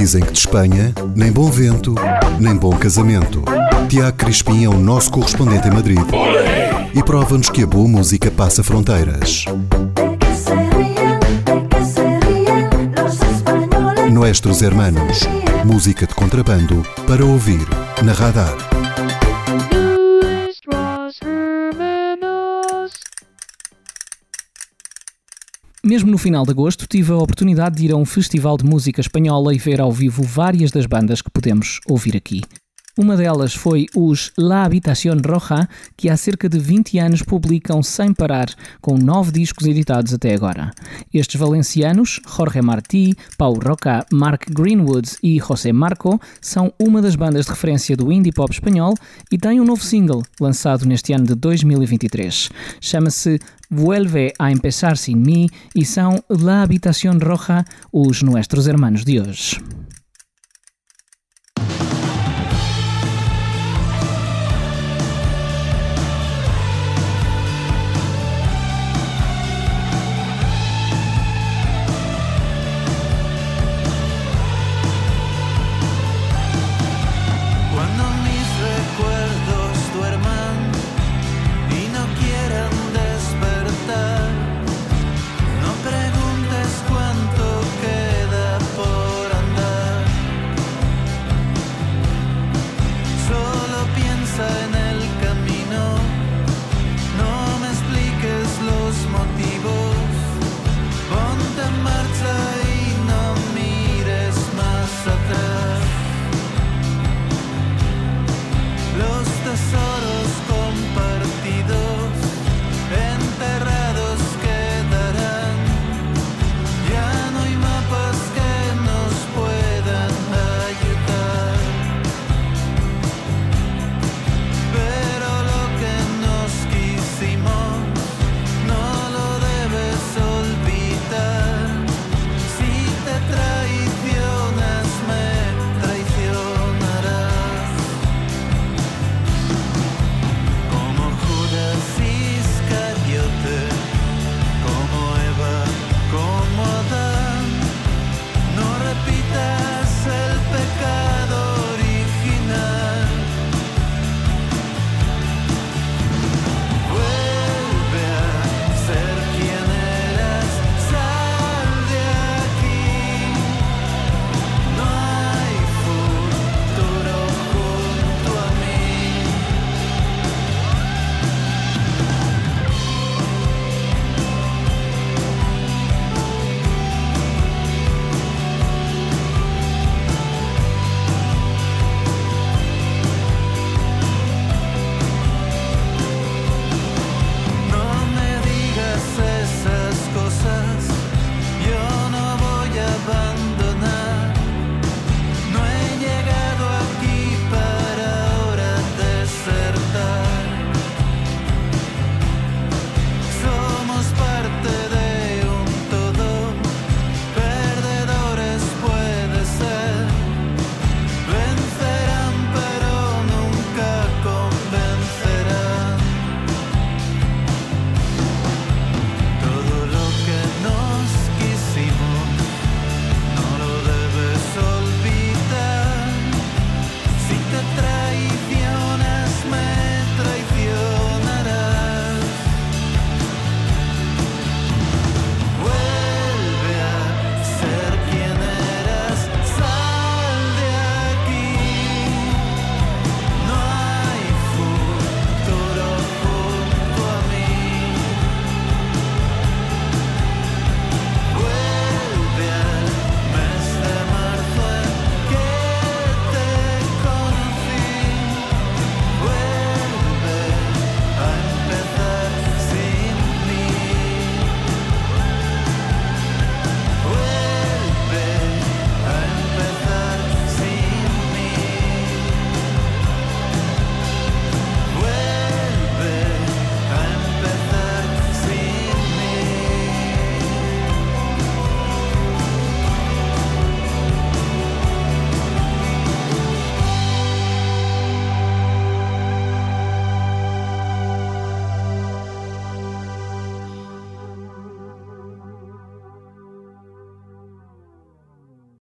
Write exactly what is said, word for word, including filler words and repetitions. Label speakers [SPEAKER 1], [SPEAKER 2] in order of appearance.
[SPEAKER 1] Dizem que de Espanha, nem bom vento, nem bom casamento. Tiago Crispim é o nosso correspondente em Madrid e prova-nos que a boa música passa fronteiras. Nuestros Hermanos, música de contrabando para ouvir na Radar.
[SPEAKER 2] Mesmo no final de agosto, tive a oportunidade de ir a um festival de música espanhola e ver ao vivo várias das bandas que podemos ouvir aqui. Uma delas foi os La Habitación Roja, que há cerca de vinte anos publicam sem parar, com nove discos editados até agora. Estes valencianos, Jorge Martí, Pau Roca, Mark Greenwood e José Marco, são uma das bandas de referência do indie pop espanhol e têm um novo single, lançado neste ano de dois mil e vinte e três. Chama-se Vuelve a Empezar Sin Mí e são La Habitación Roja, os Nuestros Hermanos de hoje.